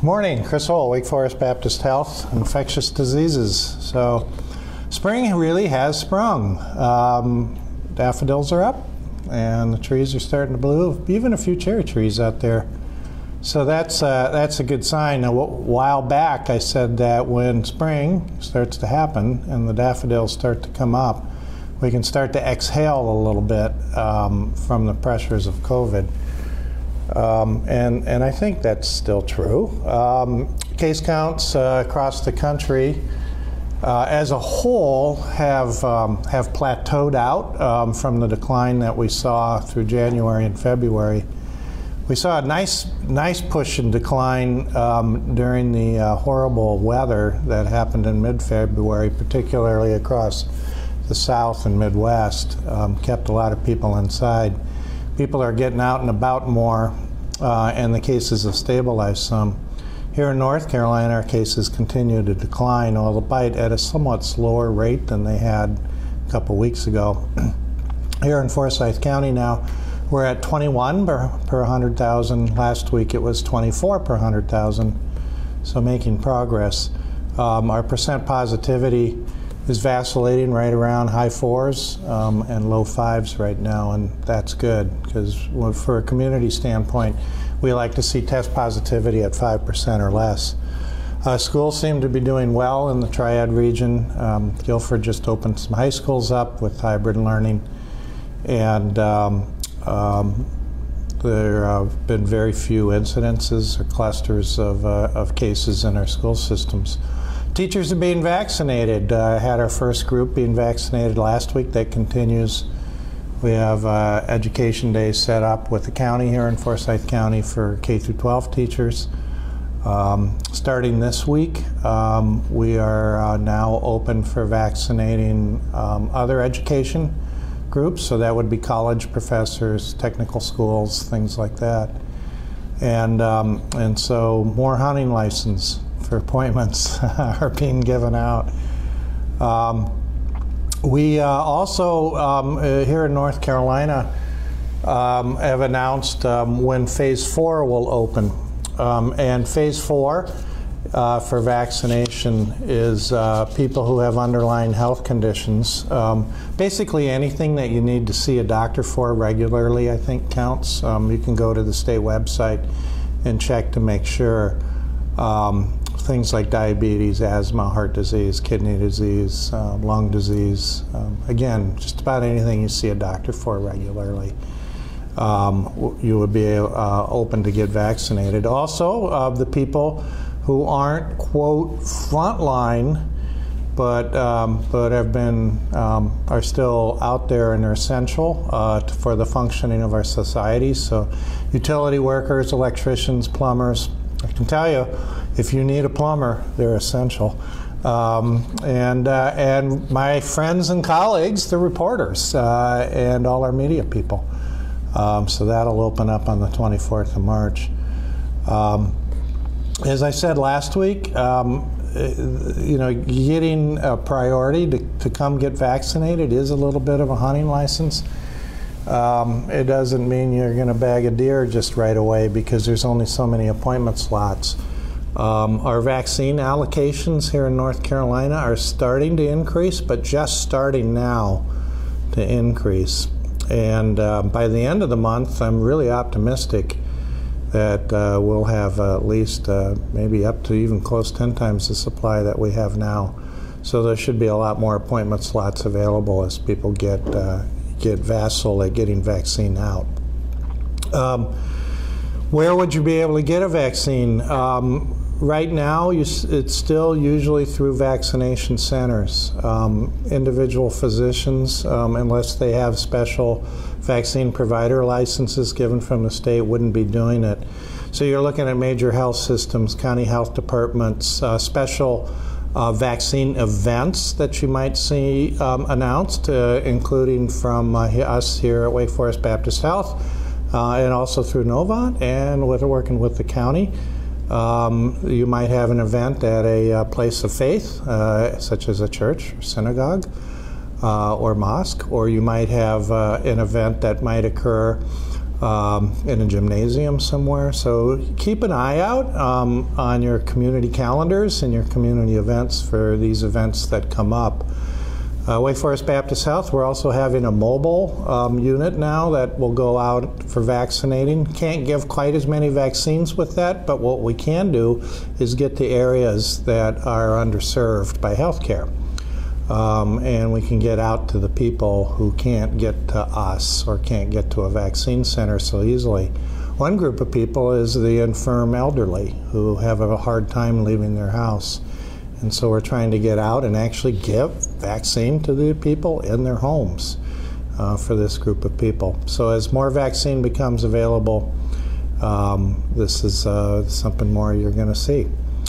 Good morning, Chris Hole, Wake Forest Baptist Health, Infectious Diseases. So, spring really has sprung. Daffodils are up, and the trees are starting to bloom. Even a few cherry trees out there. So that's a good sign. Now, a while back, I said that when spring starts to happen and the daffodils start to come up, we can start to exhale a little bit from the pressures of COVID. And I think that's still true. Case counts across the country as a whole have plateaued out from the decline that we saw through January and February. We saw a nice push and decline during the horrible weather that happened in mid-February, particularly across the South and Midwest. Kept a lot of people inside. People are getting out and about more, and the cases have stabilized some. Here in North Carolina, our cases continue to decline, albeit at a somewhat slower rate than they had a couple weeks ago. Here in Forsyth County now, we're at 21 per 100,000. Last week it was 24 per 100,000, so making progress. Our percent positivity is vacillating right around high 4s and low 5s right now, and that's good because for a community standpoint, we like to see test positivity at 5% or less. Schools seem to be doing well in the Triad region. Guilford just opened some high schools up with hybrid learning, and there have been very few incidences or clusters of cases in our school systems. Teachers are being vaccinated. Had our first group being vaccinated last week. That continues. We have Education Day set up with the county here in Forsyth County for K through 12 teachers. Starting this week, we are now open for vaccinating other education groups, so that would be college professors, technical schools, things like that. And so more hunting license for appointments are being given out. We also, here in North Carolina, have announced when Phase 4 will open. And Phase 4 for vaccination is people who have underlying health conditions. Basically anything that you need to see a doctor for regularly, I think, counts. You can go to the state website and check to make sure. Things like diabetes, asthma, heart disease, kidney disease, lung disease. Again, just about anything you see a doctor for regularly, you would be open to get vaccinated. Also, the people who aren't, quote, frontline, but have been, are still out there and are essential for the functioning of our society. So utility workers, electricians, plumbers. I can tell you, if you need a plumber, they're essential. And my friends and colleagues, the reporters, and all our media people. So that'll open up on the 24th of March. As I said last week, getting a priority to come get vaccinated is a little bit of a hunting license. It doesn't mean you're going to bag a deer just right away because there's only so many appointment slots. Our vaccine allocations here in North Carolina are starting to increase, but just starting now to increase. And by the end of the month, I'm really optimistic that we'll have at least maybe up to even close 10 times the supply that we have now. So there should be a lot more appointment slots available as people get vassal at getting vaccine out. Where would you be able to get a vaccine? Right now, it's still usually through vaccination centers. Individual physicians, unless they have special vaccine provider licenses given from the state, wouldn't be doing it. So you're looking at major health systems, county health departments, special vaccine events that you might see announced, including from us here at Wake Forest Baptist Health, and also through Novant, and working with the county. You might have an event at a place of faith, such as a church, or synagogue, or mosque, or you might have an event that might occur in a gymnasium somewhere. So keep an eye out on your community calendars and your community events for these events that come up. Wake Forest Baptist Health, we're also having a mobile unit now that will go out for vaccinating. Can't give quite as many vaccines with that, but what we can do is get to areas that are underserved by healthcare. And we can get out to the people who can't get to us or can't get to a vaccine center so easily. One group of people is the infirm elderly who have a hard time leaving their house. And so we're trying to get out and actually give vaccine to the people in their homes for this group of people. So as more vaccine becomes available, this is something more you're going to see.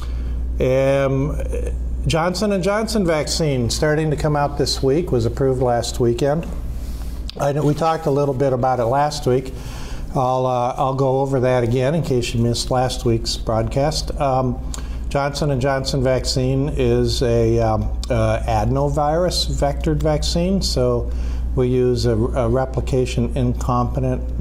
Johnson & Johnson vaccine starting to come out this week, was approved last weekend. We talked a little bit about it last week. I'll go over that again in case you missed last week's broadcast. Johnson & Johnson vaccine is a adenovirus vectored vaccine, so we use a replication incompetent,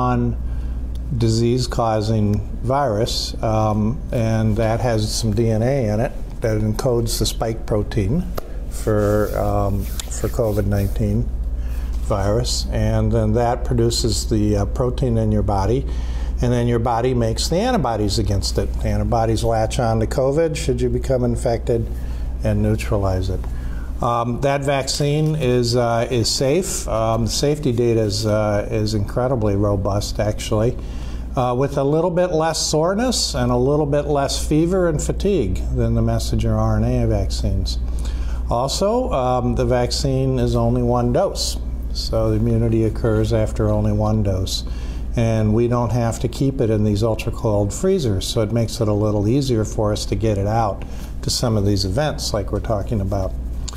non-disease-causing virus, and that has some DNA in it that encodes the spike protein for COVID-19 virus, and then that produces the protein in your body. And then your body makes the antibodies against it. The antibodies latch on to COVID should you become infected and neutralize it. That vaccine is safe. The safety data is incredibly robust, actually, with a little bit less soreness and a little bit less fever and fatigue than the messenger RNA vaccines. Also, the vaccine is only one dose, so the immunity occurs after only one dose. And we don't have to keep it in these ultra-cold freezers, so it makes it a little easier for us to get it out to some of these events like we're talking about.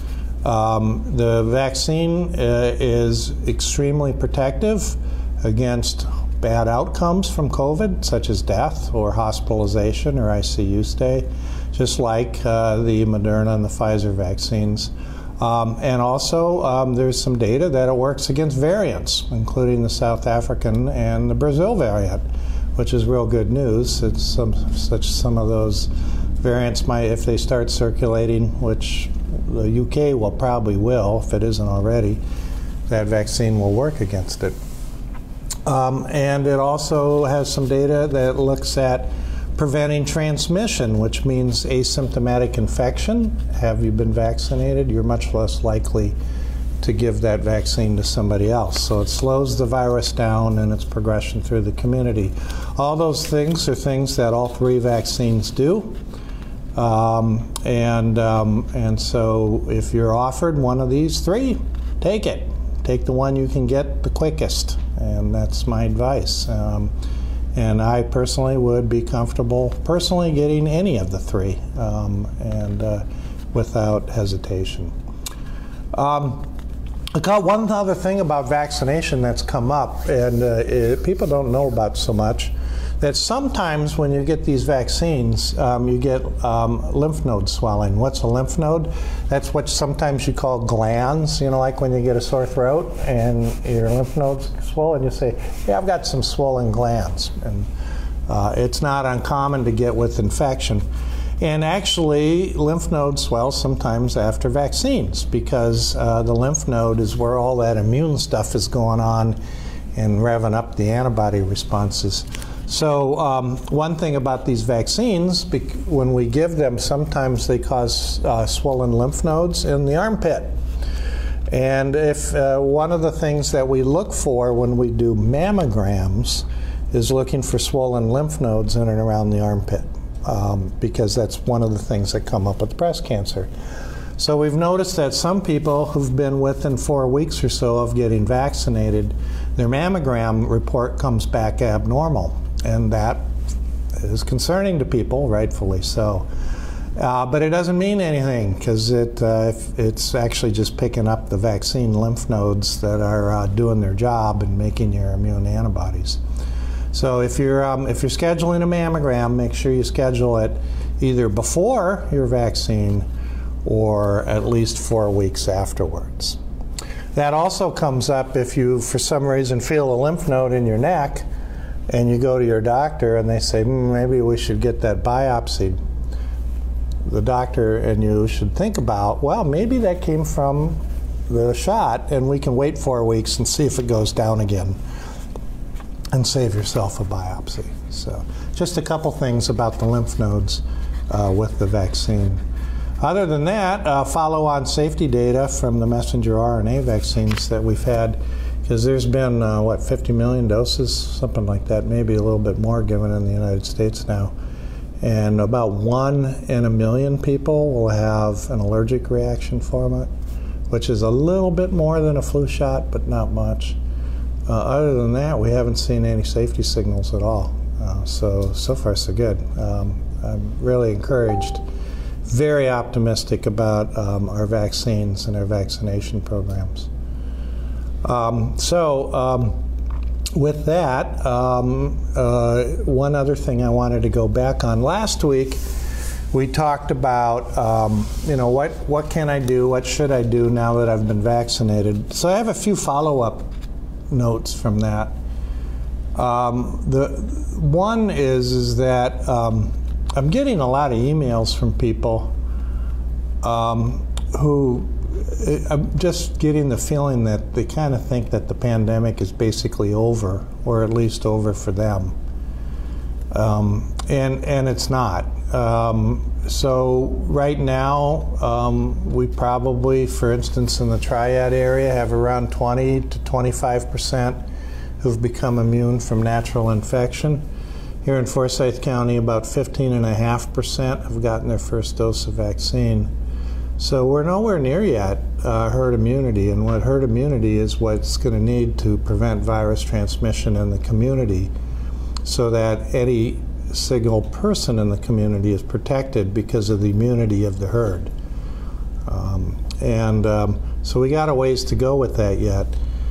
The vaccine is extremely protective against bad outcomes from COVID, such as death or hospitalization or ICU stay, just like the Moderna and the Pfizer vaccines. And also, there's some data that it works against variants, including the South African and the Brazil variant, which is real good news. It's some of those variants might, if they start circulating, which the UK will if it isn't already, that vaccine will work against it. And it also has some data that looks at preventing transmission, which means asymptomatic infection. Have you been vaccinated? You're much less likely to give that vaccine to somebody else. So it slows the virus down and its progression through the community. All those things are things that all three vaccines do. And so if you're offered one of these three, take it. Take the one you can get the quickest, and that's my advice. And I personally would be comfortable getting any of the three, without hesitation. One other thing about vaccination that's come up, and people don't know about so much, that sometimes when you get these vaccines, you get lymph node swelling. What's a lymph node? That's what sometimes you call glands, like when you get a sore throat and your lymph nodes swollen, you say, yeah, I've got some swollen glands. And it's not uncommon to get with infection. And actually, lymph nodes swell sometimes after vaccines because the lymph node is where all that immune stuff is going on and revving up the antibody responses. So one thing about these vaccines, when we give them, sometimes they cause swollen lymph nodes in the armpit. And if one of the things that we look for when we do mammograms is looking for swollen lymph nodes in and around the armpit, because that's one of the things that come up with breast cancer. So we've noticed that some people who've been within 4 weeks or so of getting vaccinated, their mammogram report comes back abnormal. And that is concerning to people, rightfully so. But it doesn't mean anything because it's actually just picking up the vaccine lymph nodes that are doing their job and making your immune antibodies. So if you're scheduling a mammogram, make sure you schedule it either before your vaccine or at least 4 weeks afterwards. That also comes up if you, for some reason, feel a lymph node in your neck and you go to your doctor and they say, maybe we should get that biopsied. The doctor and you should think about, well, maybe that came from the shot, and we can wait 4 weeks and see if it goes down again and save yourself a biopsy. So just a couple things about the lymph nodes with the vaccine. Other than that, follow on safety data from the messenger RNA vaccines that we've had, because there's been, 50 million doses, something like that, maybe a little bit more given in the United States now. And about 1 in a million people will have an allergic reaction from it, which is a little bit more than a flu shot, but not much. Other than that, we haven't seen any safety signals at all. So far so good. I'm really encouraged, very optimistic about our vaccines and our vaccination programs. With that, one other thing I wanted to go back on. Last week, we talked about, what can I do, what should I do now that I've been vaccinated? So I have a few follow-up notes from that. The one is that I'm getting a lot of emails from people who, I'm just getting the feeling that they kind of think that the pandemic is basically over, or at least over for them. And it's not. So right now, we probably, for instance, in the Triad area, have around 20 to 25% who've become immune from natural infection. Here in Forsyth County, about 15.5% have gotten their first dose of vaccine. So we're nowhere near yet herd immunity, and what herd immunity is what's going to need to prevent virus transmission in the community, so that any single person in the community is protected because of the immunity of the herd. So we got a ways to go with that yet.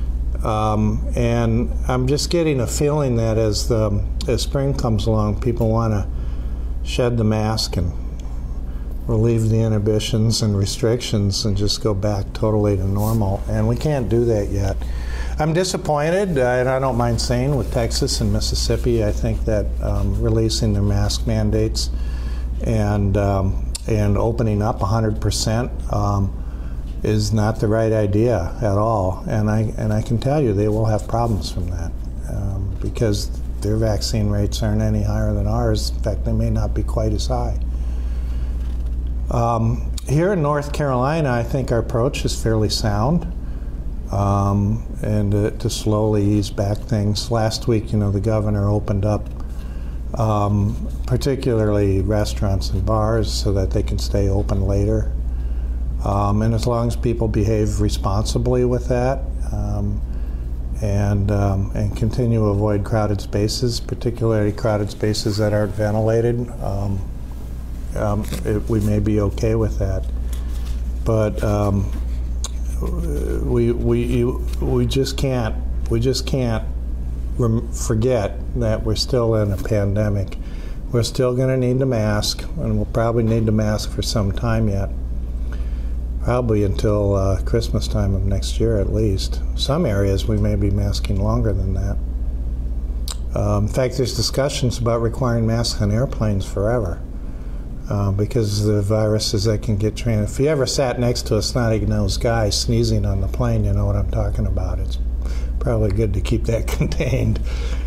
And I'm just getting a feeling that as spring comes along, people want to shed the mask and relieve the inhibitions and restrictions and just go back totally to normal. And we can't do that yet. I'm disappointed, and I don't mind saying, with Texas and Mississippi. I think that releasing their mask mandates and opening up 100% is not the right idea at all. And I can tell you they will have problems from that because their vaccine rates aren't any higher than ours. In fact, they may not be quite as high. Here in North Carolina, I think our approach is fairly sound. And to slowly ease back things. Last week, the governor opened up particularly restaurants and bars so that they can stay open later. And as long as people behave responsibly with that and continue to avoid crowded spaces, particularly crowded spaces that aren't ventilated, we may be okay with that. But we just can't forget that we're still in a pandemic. We're still going to need the mask, and we'll probably need the mask for some time yet. Probably until Christmas time of next year at least. Some areas we may be masking longer than that. In fact, there's discussions about requiring masks on airplanes forever. Because the viruses that can get transmitted. If you ever sat next to a snotty-nosed guy sneezing on the plane, you know what I'm talking about. It's probably good to keep that contained.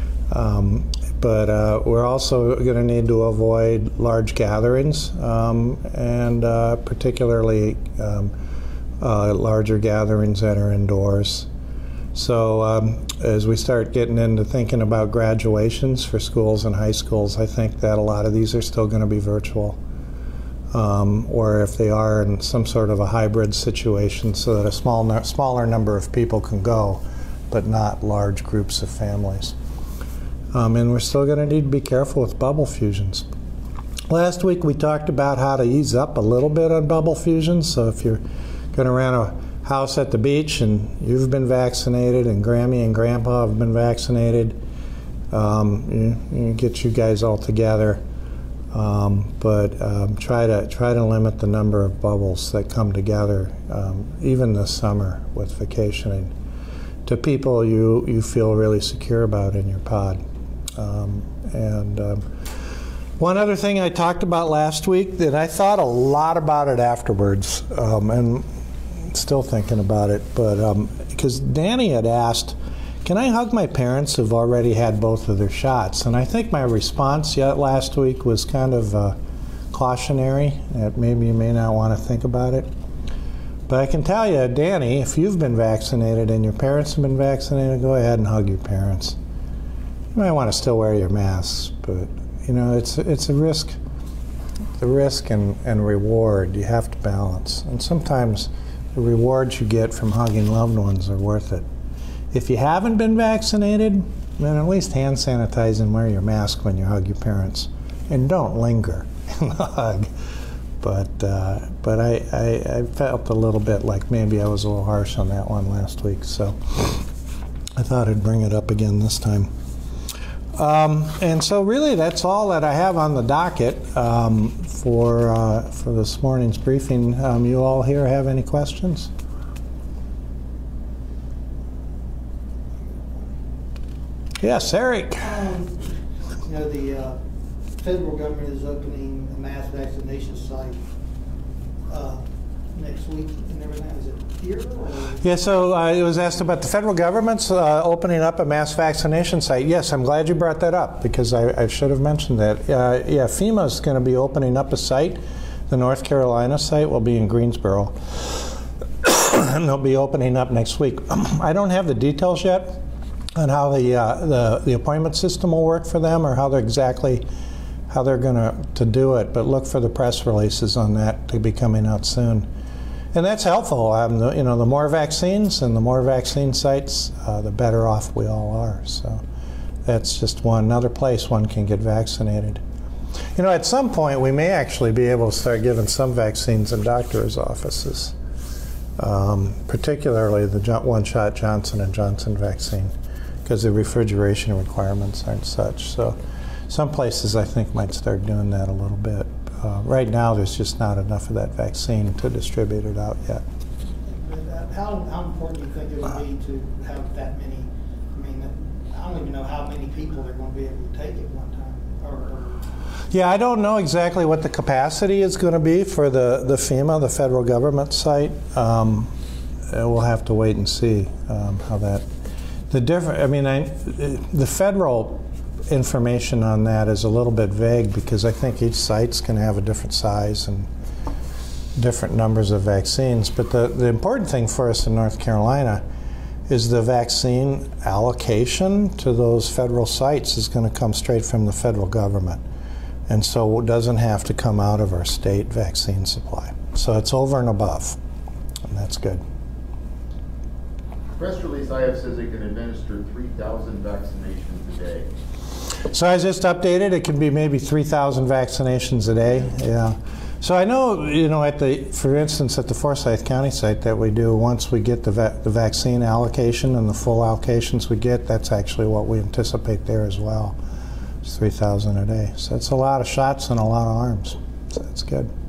But we're also going to need to avoid large gatherings, and particularly larger gatherings that are indoors. So as we start getting into thinking about graduations for schools and high schools, I think that a lot of these are still going to be virtual. Or if they are in some sort of a hybrid situation, so that a smaller number of people can go, but not large groups of families. And we're still going to need to be careful with bubble fusions. Last week we talked about how to ease up a little bit on bubble fusions. So if you're going to rent a house at the beach and you've been vaccinated and Grammy and Grandpa have been vaccinated, you get you guys all together. But try to limit the number of bubbles that come together, even this summer with vacationing, to people you feel really secure about in your pod. One other thing I talked about last week that I thought a lot about it afterwards, and still thinking about it, but because Danny had asked, can I hug my parents who've already had both of their shots? And I think my response yet last week was kind of cautionary, that maybe you may not want to think about it. But I can tell you, Danny, if you've been vaccinated and your parents have been vaccinated, go ahead and hug your parents. You might want to still wear your masks, but you know, it's a risk. The risk and reward you have to balance. And sometimes the rewards you get from hugging loved ones are worth it. If you haven't been vaccinated, then at least hand sanitize and wear your mask when you hug your parents. And don't linger in the hug. But I felt a little bit like maybe I was a little harsh on that one last week, so I thought I'd bring it up again this time. And so really that's all that I have on the docket for this morning's briefing. You all here have any questions? Yes, Eric. You know, the federal government is opening a mass vaccination site next week and everything. Is it here? Or? Yeah, so it was asked about the federal government's opening up a mass vaccination site. Yes, I'm glad you brought that up because I should have mentioned that. Yeah, FEMA is going to be opening up a site. The North Carolina site will be in Greensboro. And they'll be opening up next week. I don't have the details yet on how the appointment system will work for them or how they're going to do it, but look for the press releases on that to be coming out soon. And that's helpful. The more vaccines and the more vaccine sites, the better off we all are. So that's just another place one can get vaccinated. You know, at some point we may actually be able to start giving some vaccines in doctors' offices, particularly the one-shot Johnson & Johnson vaccine, because the refrigeration requirements aren't such. So some places I think might start doing that a little bit. Right now there's just not enough of that vaccine to distribute it out yet. How important do you think it would be to have that many? I mean, I don't even know how many people they're going to be able to take at one time. Yeah, I don't know exactly what the capacity is going to be for the FEMA, the federal government site. We'll have to wait and see how that. The federal information on that is a little bit vague because I think each site's going to have a different size and different numbers of vaccines. But the important thing for us in North Carolina is the vaccine allocation to those federal sites is going to come straight from the federal government. And so it doesn't have to come out of our state vaccine supply. So it's over and above, and that's good. Press release I have says it can administer 3,000 vaccinations a day. So I just updated. It can be maybe 3,000 vaccinations a day. Yeah. So I know, for instance, at the Forsyth County site that we do, once we get the vaccine allocation and the full allocations we get, that's actually what we anticipate there as well. It's 3,000 a day. So it's a lot of shots and a lot of arms. So that's good.